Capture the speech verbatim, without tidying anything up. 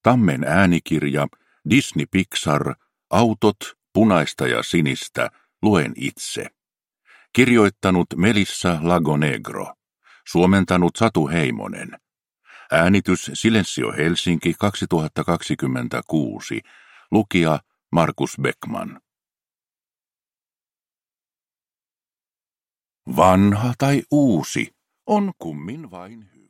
Tammen äänikirja, Disney Pixar, Autot, punaista ja sinistä, luen itse. Kirjoittanut Melissa Lagonegro. Suomentanut Satu Heimonen. Äänitys Silensio Helsinki kaksituhattakaksikymmentäkuusi. Lukija Markus Beckman. Vanha tai uusi, on kummin vain hyvä.